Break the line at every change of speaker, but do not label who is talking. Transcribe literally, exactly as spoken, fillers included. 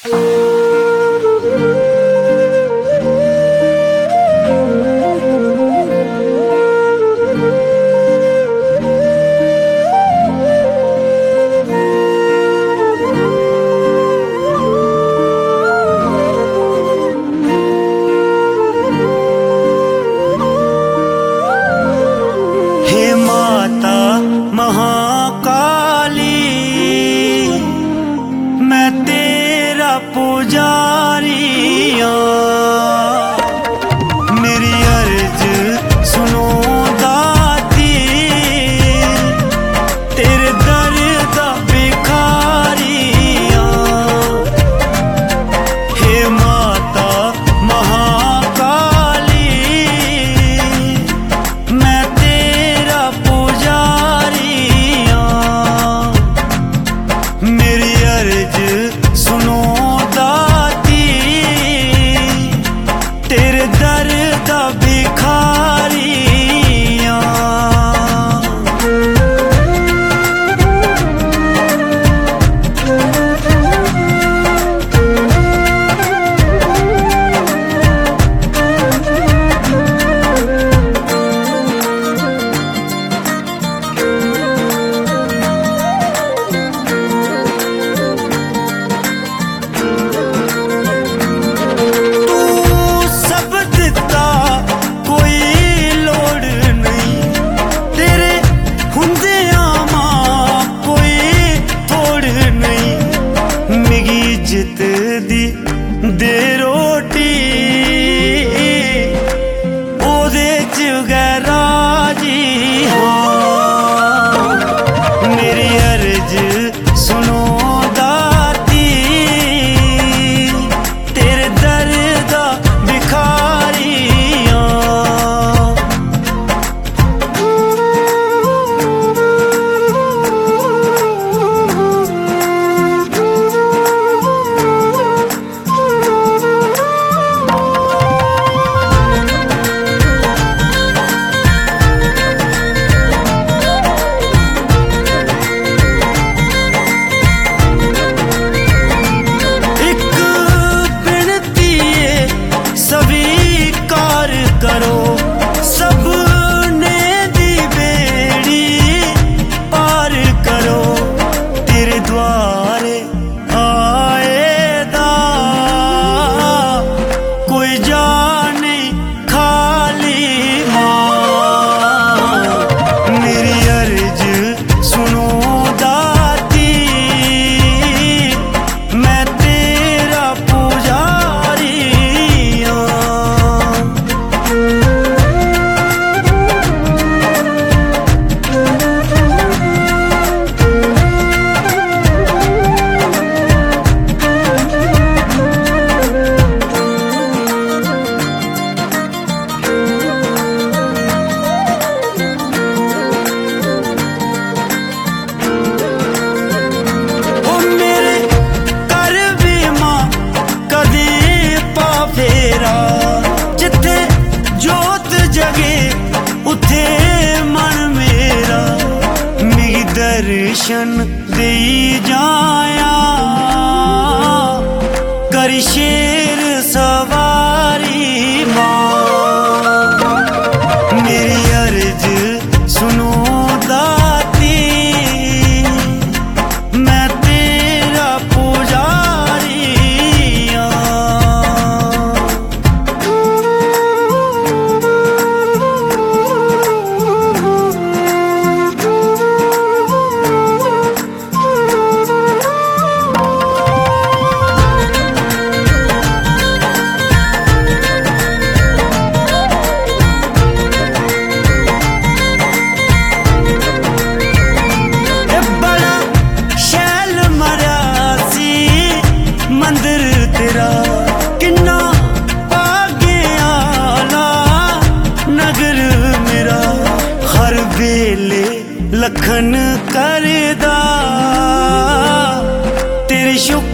पुजारिया मेरी अर्ज सुनो दाती, तेरे दर दा भिखारिया। हे माता महाकाली मैं तेरा पुजारिया, मेरी अर्ज सुनो तेरे दर दा भिखारिया। इज्जत दी दे रोटी ओदे च गै राजी हाँ, मेरी अर्ज सुनो दाती, तेरे दर दा भिखारिया। करो सबने दी बेड़ी पार करो, तेरे द्वारे आए दा कोई जा नहीं खाली मां, मेरी अर्ज सुनो दाती मैं तेरा पुजारिया। जिथे जोत जगे उथे मन मेरा, मिगी दर्शन देई जाया करी शेर सवारी मां, मेरी अर्ज सुनो दाती मैं तेरा पुजारिया। मंदिर तेरा किन्ना भाग्य आला नगर मेरा, हर वेले लखन करदा तेरी शुक्र